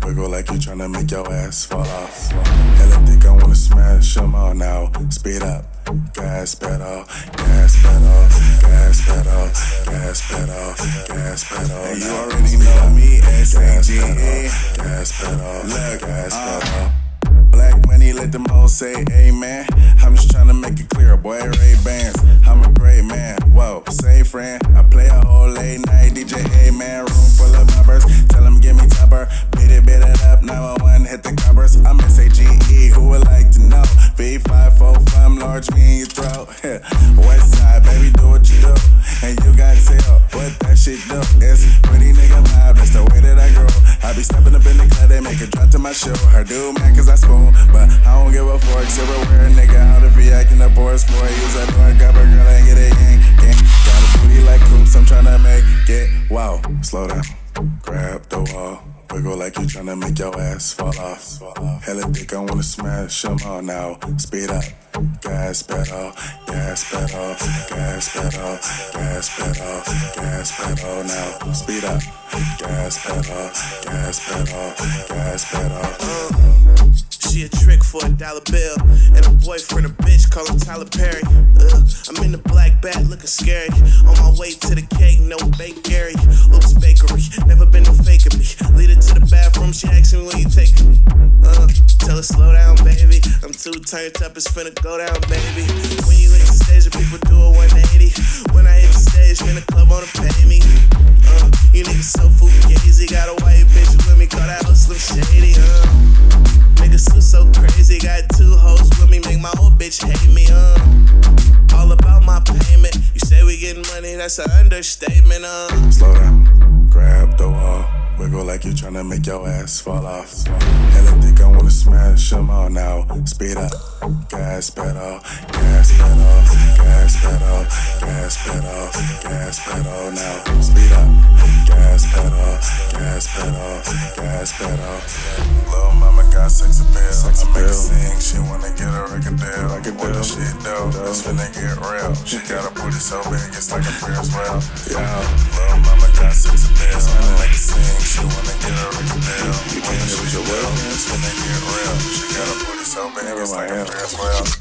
Wiggle like you tryna make your ass fall off. Hella think I wanna smash them all now. Speed up, gas pedal, gas pedal, gas pedal, gas pedal, gas pedal. And you already know me, S-A-G-E. Gas pedal, Look, gas pedal. Black money, let them all say amen. I'm just tryna make it clear, boy, Ray-Bans. I'm a great man, whoa, say friend. I play a whole late night DJ, man. Room full of numbers, tell them give me tupper. Beat it up, 911, hit the covers. I'm S-A-G-E, who would like to know? V545, large me in your throat. West side, baby, do what you do. And you got tell what that shit do. It's pretty nigga vibe, that's the way that I grow. I be stepping up in the club, they make it drop to my show. Her do man, cause I spoon, but I don't give a fork. Silverware, nigga, out if he acting up or a sport. Use that door, grab a girl and get a gang, gang. Got a booty like coops, I'm tryna make it. Wow, Slow down, grab the wall. Wiggle like you tryna make your ass fall off. Hella think I wanna smash them all now. Speed up, gas pedal, gas pedal, gas pedal, gas pedal, gas pedal now. Speed up, gas pedal, gas pedal, gas pedal. She a trick for $1 bill, and a boyfriend a bitch, call him Tyler Perry. I'm in the black bat looking scary. On my way to the cake, no bakery. Oops, bakery, never been no faking me. Lead her to the bathroom, she asks me when you taking me. Tell her slow down, baby. I'm too turned up, it's finna go down, baby. When you hit the stage, the people do a 180. When I hit the stage, man, the club wanna pay me. You niggas so fugazi, got a white bitch with me, call that hoe Slim Shady. Niggas so crazy, got 2 hoes with me, make my old bitch hate me, all about my payment. You say we getting money, that's an understatement, Slow down, grab the wall. Wiggle like you tryna make your ass fall off. Hella think I wanna smash them all now. Speed up, gas pedal, gas pedal, gas pedal, gas pedal, gas pedal now. Speed up, gas pedal, gas pedal, gas pedal. Lil' mama got sex appeal. I make her sing, she wanna get a record deal. I can do the shit though, it's finna get real. She got a booty so big, it's like a Ferris wheel. Lil' mama got sex appeal. I make her sing, she wanna get a record deal. When the shit real, it's finna get real. She got a booty so big, it's like a Ferris wheel.